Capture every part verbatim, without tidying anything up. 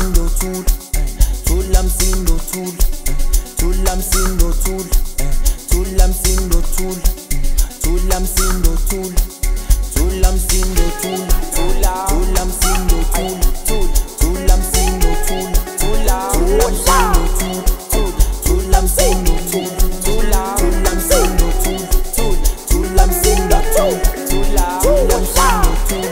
msindo tool, tula msindo tool, tula msindo tool, tula msindo tool, tula msindo tool, tula msindo tool, tula tula msindo tool, tula msindo tool, tula tula msindo tool, tula msindo tool, tula tula msindo tool, tula msindo tool, tula tula msindo tool.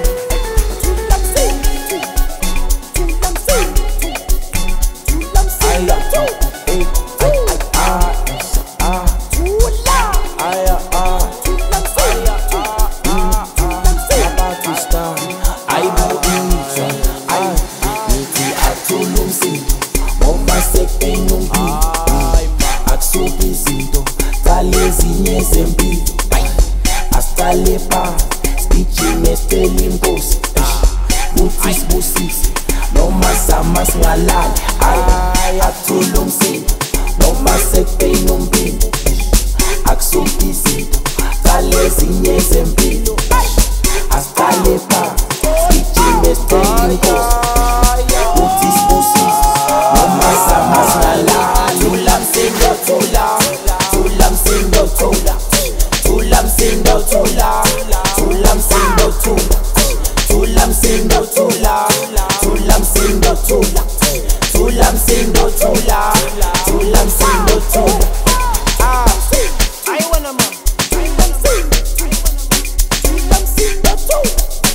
Hasta lepa, stichime stelimkos, butis busis, no masa mas ngalal, ay atulong sin, no masekpe numpin, aksumpisito, talezinye sempilo, hasta lepa, stichime stelimkos, butis busis, no masa mas ngalal, tulam sindo tula, tulam sindo tula. Tulam sindo tula, tulam sindo tula, tulam sindo tula, tulam sindo tula, tulam sindo tula, tulam sindo tula. Ah, I wanna man, tulam sindo, tulam sindo tula.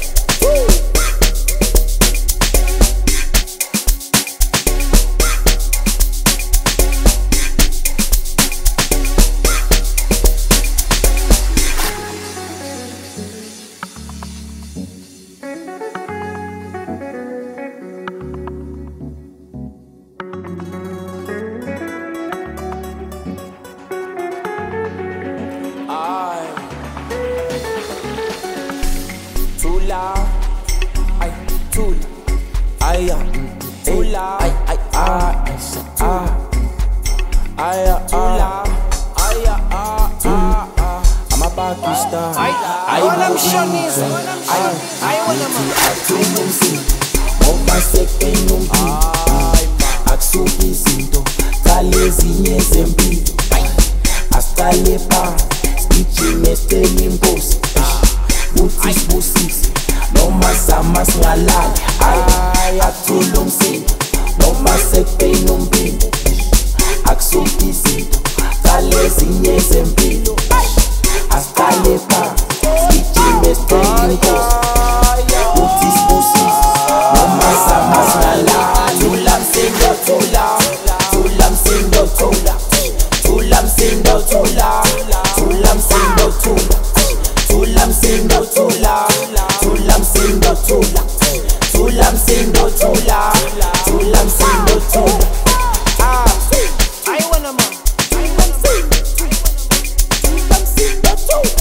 Tula, ay, tula, ay, tula, ay, ay, ay, ah, ay, tula, ay, ah, ah, I'm a Pakistan. I wanna shonies, I wanna man. Atulong sin, moma sekpe numpi, aksupisito, talezinye sempilo, hasta lepa, stichime stelimkos. Butis busis, no masa mas ngalal, ay atulong sin, no masekpe numpin, aksumpisito, talezinye sempilo, hasta lepa, stichime stelimkos. Butis busis, no masa mas ngalal, tulam sindo tula, tulam sindo tula, tulam sindo tula, tulam sindo tula. Tulam sindo tula, tulam sindo tula, tulam sindo tula, tulam sindo tula. Ah, I wanna man, tulam sindo, tulam sindo tula.